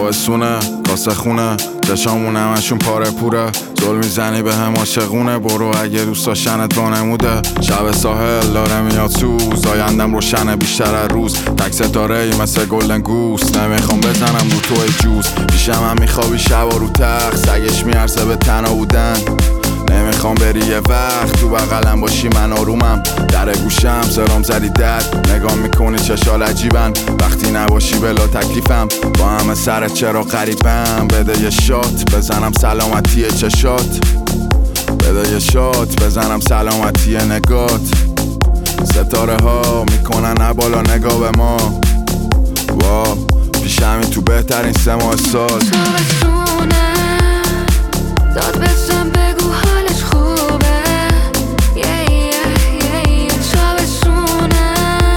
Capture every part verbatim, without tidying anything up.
تابستونه کاسه خونه چشامون همشون پاره پوره زل میزنی به هم عاشقونه برو اگه دوست داشتنت با نموده شب ساحل داره میاد سوز آیندم روشنه بیشتر از روز تک ستاره ای مثل گلدن گوس نمیخوام بزنم رو توی جوز پیشم هم میخوابی شب و رو تخت سگش میارسه به تنها بودن نمیخوام بری یه وقت تو بغلم باشی من آرومم در گوشم سرام زدی درد نگاه میکنی چشال عجیبن وقتی نباشی بلا تکلیفم با همه سرت چرا غریبم بده یه شات بزنم سلامتی چشات بده یه شات بزنم سلامتی نگات ستاره ها میکنن نبالا نگاه به ما وا پیشمی تو بهترین سه ماه سال تابستونه داد بزن بگو حالش خوبه yeah, yeah, yeah, yeah. تابستونه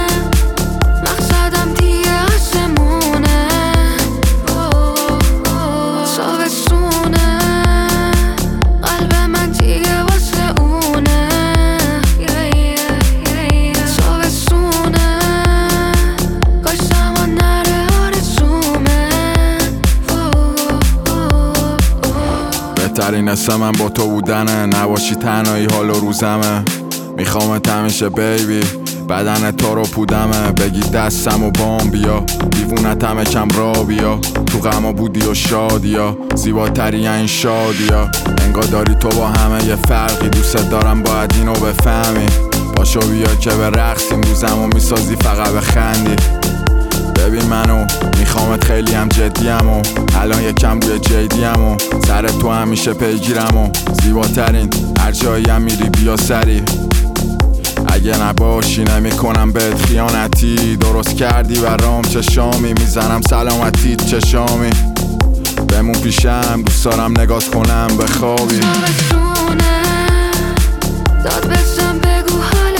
مقصدم دیگه آسمونه oh, oh, oh. تابستونه قلب من دیگه واسه اونه yeah, yeah, yeah, yeah. تابستونه کاش زمان نره آرزومه oh, oh, oh, oh. بهترین اسم من با تو بودنه نباشی تنهایی حال و روزمه میخوامت همیشه بیبی بدن تو رو پودمه بگی دستم و بام بیا دیوونت همه کم را بیا تو غما بودی و شادیا زیباتری این شادیا انگار داری تو با همه یه فرقی دوست دارم باید اینو بفهمی پاشو بیا که به رقصیم روزمو میسازی فقط بخندی ببین منو میخوامت خیلی هم جدیم و الان یکم بوی جدیم و سر تو همیشه پیگیرم و زیباترین هر جایی هم میری بیا سری اگه نباشی نمیکنم بهت خیانتی درست کردی برام چشامی میزنم سلامتی چشامی بمون پیشم دوست دارم نگات کنم بخوابی تابستونه داد بزن بگو